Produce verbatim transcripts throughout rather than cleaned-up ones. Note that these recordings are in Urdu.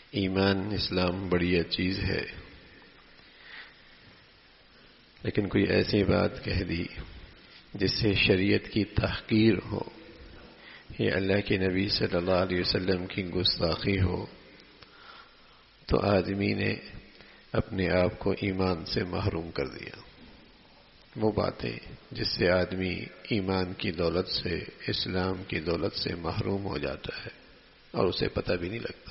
ایمان اسلام بڑی چیز ہے، لیکن کوئی ایسی بات کہہ دی جس سے شریعت کی تحقیر ہو، یہ اللہ کے نبی صلی اللہ علیہ وسلم کی گستاخی ہو، تو آدمی نے اپنے آپ کو ایمان سے محروم کر دیا۔ وہ باتیں جس سے آدمی ایمان کی دولت سے، اسلام کی دولت سے محروم ہو جاتا ہے اور اسے پتہ بھی نہیں لگتا۔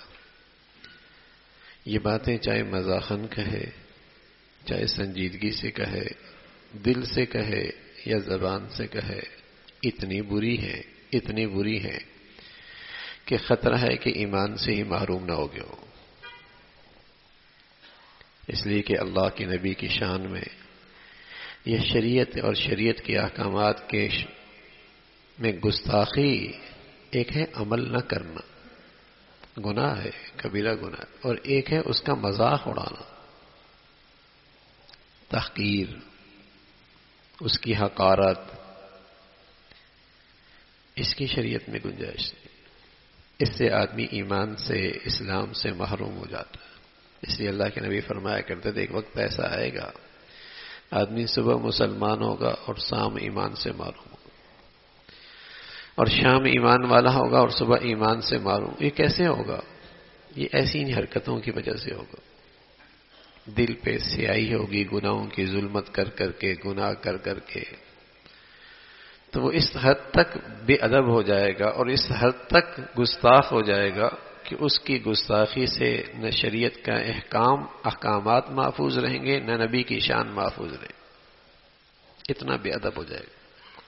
یہ باتیں چاہے مزاحن کہے، چاہے سنجیدگی سے کہے، دل سے کہے یا زبان سے کہے، اتنی بری ہے اتنی بری ہے کہ خطرہ ہے کہ ایمان سے ہی محروم نہ ہو گئے ہو۔ اس لیے کہ اللہ کے نبی کی شان میں یہ شریعت اور شریعت کے احکامات کے میں گستاخی ایک ہے عمل نہ کرنا، گناہ ہے، کبیرہ گناہ، اور ایک ہے اس کا مذاق اڑانا، تحقیر، اس کی حقارت، اس کی شریعت میں گنجائش نہیں۔ اس سے آدمی ایمان سے، اسلام سے محروم ہو جاتا ہے۔ اس لیے اللہ کے نبی فرمایا کرتے تھے ایک وقت ایسا آئے گا آدمی صبح مسلمان ہوگا اور شام ایمان سے محروم ہوگا، اور شام ایمان والا ہوگا اور صبح ایمان سے محروم۔ یہ کیسے ہوگا؟ یہ ایسی ہی حرکتوں کی وجہ سے ہوگا۔ دل پہ سیاہی ہوگی گناہوں کی، ظلمت کر کر کے، گناہ کر کر کے، تو وہ اس حد تک بے ادب ہو جائے گا اور اس حد تک گستاخ ہو جائے گا کہ اس کی گستاخی سے نہ شریعت کا احکام احکامات محفوظ رہیں گے، نہ نبی کی شان محفوظ رہے، اتنا بے ادب ہو جائے گا۔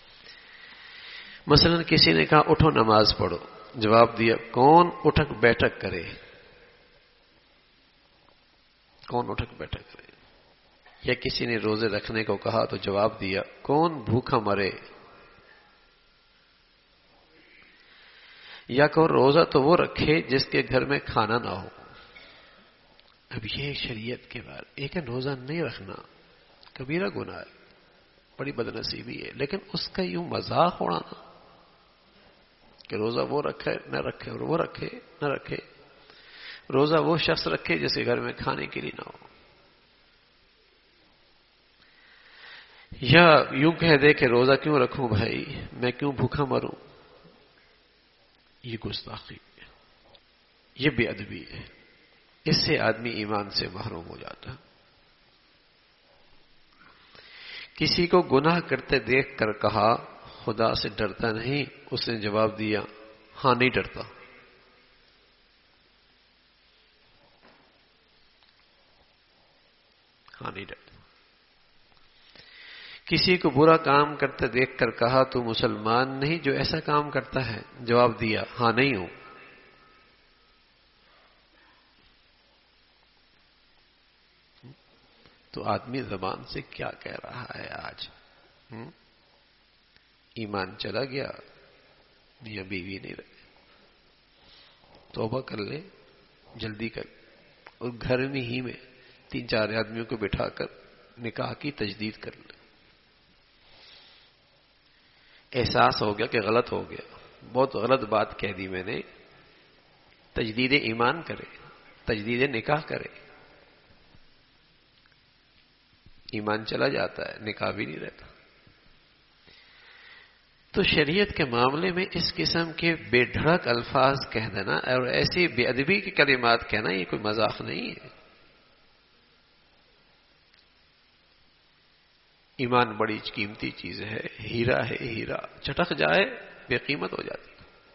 مثلا کسی نے کہا اٹھو نماز پڑھو، جواب دیا کون اٹھک بیٹھک کرے؟ کون اٹھک بیٹھک کرے؟ یا کسی نے روزے رکھنے کو کہا تو جواب دیا کون بھوکا مرے؟ یا کہ روزہ تو وہ رکھے جس کے گھر میں کھانا نہ ہو۔ اب یہ شریعت کے بعد ایک ہے روزہ نہیں رکھنا، کبیرہ گناہ ہے، بڑی بدنصیبی ہے، لیکن اس کا یوں مذاق اڑانا کہ روزہ وہ رکھے نہ رکھے اور وہ رکھے نہ رکھے، روزہ وہ شخص رکھے جس کے گھر میں کھانے کے لیے نہ ہو، یا یوں کہہ دے کہ روزہ کیوں رکھوں بھائی، میں کیوں بھوکا مروں۔ یہ گستاخی ہے، یہ بے ادبی ہے، اس سے آدمی ایمان سے محروم ہو جاتا۔ کسی کو گناہ کرتے دیکھ کر کہا خدا سے ڈرتا نہیں؟ اس نے جواب دیا ہاں نہیں ڈرتا۔ ہاں نہیں ڈرتا۔ کسی کو برا کام کرتے دیکھ کر کہا تو مسلمان نہیں جو ایسا کام کرتا ہے؟ جواب دیا ہاں نہیں ہوں۔ تو آدمی زبان سے کیا کہہ رہا ہے آج؟ ایمان چلا گیا، میاں بیوی نہیں رہے، توبہ کر لے، جلدی کر، اور گھر میں ہی میں تین چار آدمیوں کو بٹھا کر نکاح کی تجدید کر لے۔ احساس ہو گیا کہ غلط ہو گیا، بہت غلط بات کہہ دی میں نے، تجدید ایمان کرے، تجدید نکاح کرے۔ ایمان چلا جاتا ہے، نکاح بھی نہیں رہتا۔ تو شریعت کے معاملے میں اس قسم کے بے دھڑک الفاظ کہہ دینا اور ایسی بے ادبی کی کلمات کہنا یہ کوئی مذاق نہیں ہے۔ ایمان بڑی قیمتی چیز ہے، ہیرا ہے، ہیرا چٹک جائے بے قیمت ہو جاتی۔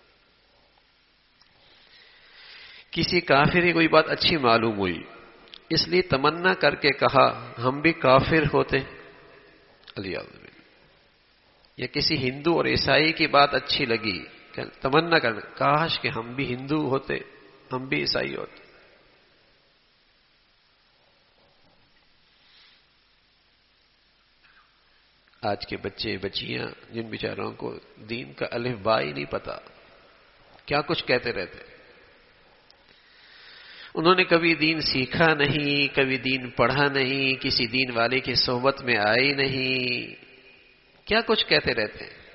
کسی کافر کی کوئی بات اچھی معلوم ہوئی، اس لیے تمنا کر کے کہا ہم بھی کافر ہوتے، الیاذ باللہ۔ یا کسی ہندو اور عیسائی کی بات اچھی لگی، تمنا کر کاش کہ ہم بھی ہندو ہوتے، ہم بھی عیسائی ہوتے۔ آج کے بچے بچیاں جن بیچاروں کو دین کا الف با ہی نہیں پتا، کیا کچھ کہتے رہتے، انہوں نے کبھی دین سیکھا نہیں، کبھی دین پڑھا نہیں، کسی دین والے کی صحبت میں آئے نہیں، کیا کچھ کہتے رہتے ہیں،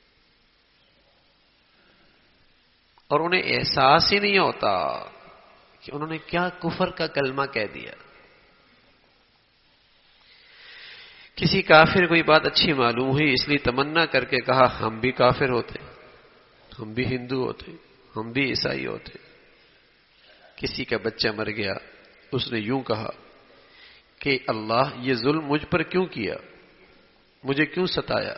اور انہیں احساس ہی نہیں ہوتا کہ انہوں نے کیا کفر کا کلمہ کہہ دیا. کسی کافر کوئی بات اچھی معلوم ہوئی اس لیے تمنا کر کے کہا ہم بھی کافر ہوتے، ہم بھی ہندو ہوتے، ہم بھی عیسائی ہوتے. کسی کا بچہ مر گیا، اس نے یوں کہا کہ اللہ یہ ظلم مجھ پر کیوں کیا، مجھے کیوں ستایا.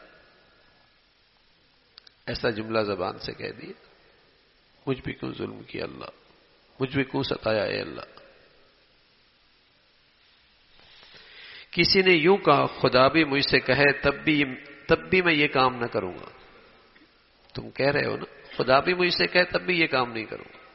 ایسا جملہ زبان سے کہہ دیا، مجھ پہ کیوں ظلم کیا اللہ، مجھ پہ کیوں ستایا اے اللہ. کسی نے یوں کہا خدا بھی مجھ سے کہے تب بھی تب بھی میں یہ کام نہ کروں گا. تم کہہ رہے ہو نا خدا بھی مجھ سے کہے تب بھی یہ کام نہیں کروں گا.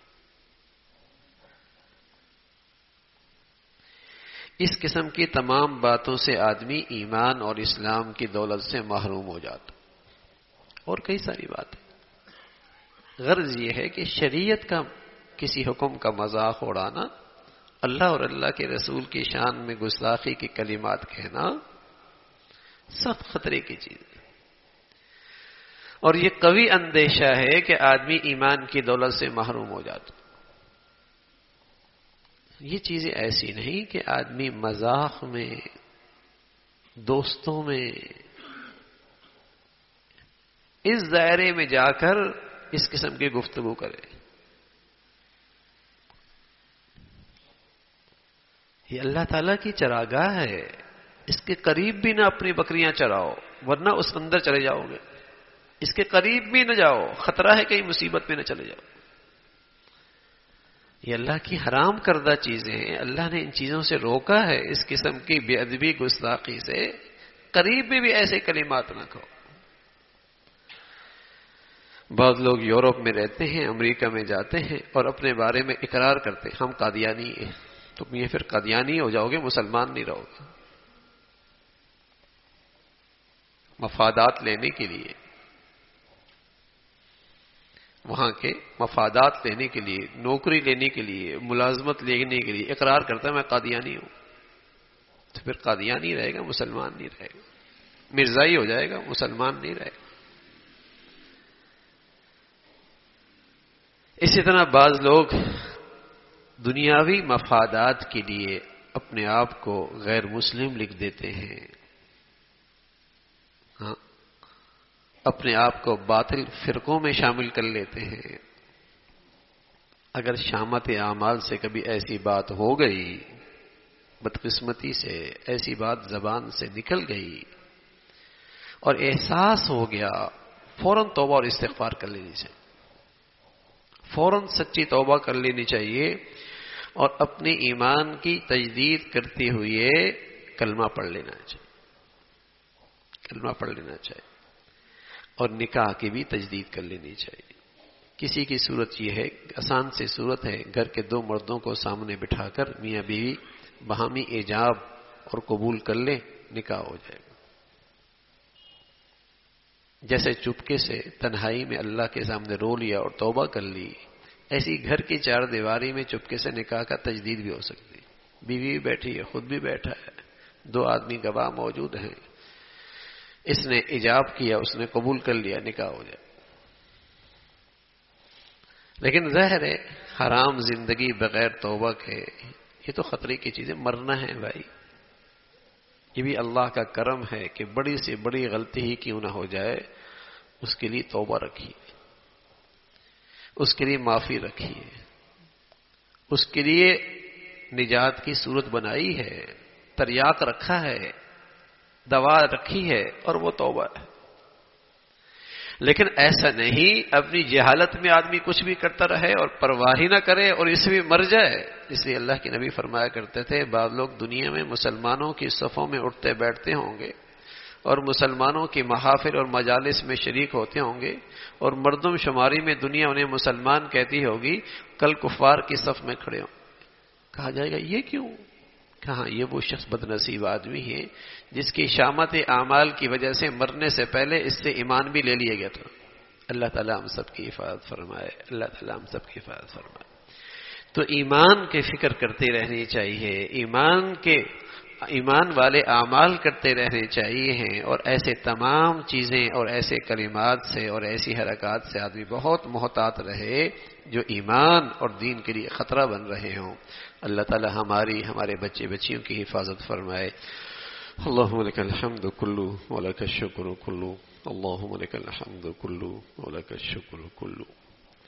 اس قسم کی تمام باتوں سے آدمی ایمان اور اسلام کی دولت سے محروم ہو جاتا. اور کئی ساری باتیں. غرض یہ ہے کہ شریعت کا کسی حکم کا مذاق اڑانا، اللہ اور اللہ کے رسول کی شان میں گستاخی کے کلمات کہنا سخت خطرے کی چیز ہے. اور یہ قوی اندیشہ ہے کہ آدمی ایمان کی دولت سے محروم ہو جاتا. یہ چیزیں ایسی نہیں کہ آدمی مذاق میں، دوستوں میں، اس دائرے میں جا کر اس قسم کی گفتگو کرے. یہ اللہ تعالیٰ کی چراگاہ ہے، اس کے قریب بھی نہ اپنی بکریاں چراؤ ورنہ اس اندر چلے جاؤ گے. اس کے قریب بھی نہ جاؤ، خطرہ ہے کہیں مصیبت میں نہ چلے جاؤ. یہ اللہ کی حرام کردہ چیزیں ہیں، اللہ نے ان چیزوں سے روکا ہے. اس قسم کی بے ادبی گستاخی سے قریب میں بھی ایسے کلمات نہ کہو. بعض لوگ یورپ میں رہتے ہیں، امریکہ میں جاتے ہیں اور اپنے بارے میں اقرار کرتے ہیں ہم قادیانی ہیں. تم یہ پھر قادیانی ہو جاؤ گے، مسلمان نہیں رہو گے. مفادات لینے کے لیے، وہاں کے مفادات لینے کے لیے، نوکری لینے کے لیے، ملازمت لینے کے لیے اقرار کرتا ہے میں قادیانی ہوں. تو پھر قادیانی رہے گا، مسلمان نہیں رہے گا. مرزائی ہو جائے گا، مسلمان نہیں رہے گا. اسی طرح بعض لوگ دنیاوی مفادات کے لیے اپنے آپ کو غیر مسلم لکھ دیتے ہیں. ہاں، اپنے آپ کو باطل فرقوں میں شامل کر لیتے ہیں. اگر شامت اعمال سے کبھی ایسی بات ہو گئی، بدقسمتی سے ایسی بات زبان سے نکل گئی اور احساس ہو گیا، فوراً توبہ اور استغفار کر لینی چاہیے. فوراً سچی توبہ کر لینی چاہیے اور اپنے ایمان کی تجدید کرتے ہوئے کلمہ پڑھ لینا چاہیے. کلمہ پڑھ لینا چاہیے اور نکاح کی بھی تجدید کر لینی چاہیے. کسی کی صورت یہ ہے، آسان سی صورت ہے، گھر کے دو مردوں کو سامنے بٹھا کر میاں بیوی باہمی ایجاب اور قبول کر لیں، نکاح ہو جائے گا. جیسے چپکے سے تنہائی میں اللہ کے سامنے رو لیا اور توبہ کر لی، ایسی گھر کی چار دیواری میں چپکے سے نکاح کا تجدید بھی ہو سکتی. بیوی بھی بیٹھی ہے، خود بھی بیٹھا ہے، دو آدمی گواہ موجود ہیں، اس نے ایجاب کیا، اس نے قبول کر لیا، نکاح ہو جائے. لیکن ظاہر ہے حرام زندگی بغیر توبہ کے یہ تو خطرے کی چیزیں. مرنا ہے بھائی، یہ بھی اللہ کا کرم ہے کہ بڑی سے بڑی غلطی ہی کیوں نہ ہو جائے اس کے لیے توبہ رکھیے، اس کے لیے معافی رکھیے، اس کے لیے نجات کی صورت بنائی ہے، تریاق رکھا ہے، دوا رکھی ہے اور وہ توبہ ہے. لیکن ایسا نہیں اپنی جہالت میں آدمی کچھ بھی کرتا رہے اور پرواہ ہی نہ کرے اور اس میں مر جائے. اس لیے اللہ کے نبی فرمایا کرتے تھے بعض لوگ دنیا میں مسلمانوں کی صفوں میں اٹھتے بیٹھتے ہوں گے اور مسلمانوں کی محافل اور مجالس میں شریک ہوتے ہوں گے اور مردم شماری میں دنیا انہیں مسلمان کہتی ہوگی، کل کفار کی صف میں کھڑے ہوں. کہا جائے گا یہ کیوں؟ کہاں یہ وہ شخص بد نصیب آدمی ہے جس کی شامت اعمال کی وجہ سے مرنے سے پہلے اس سے ایمان بھی لے لیا گیا تھا. اللہ تعالیٰ ہم سب کی حفاظت فرمائے، اللہ تعالیٰ ہم سب کی حفاظت فرمائے. تو ایمان کی فکر کرتے رہنی چاہیے، ایمان کے ایمان والے اعمال کرتے رہنے چاہیے ہیں، اور ایسے تمام چیزیں اور ایسے کلمات سے اور ایسی حرکات سے آدمی بہت محتاط رہے جو ایمان اور دین کے لیے خطرہ بن رہے ہوں۔ اللہ تعالی ہماری ہمارے بچے بچیوں کی حفاظت فرمائے۔ اللہم لک الحمد کلو ولک الشکر کلو، اللہم لک الحمد کلو ولک الشکر کلو۔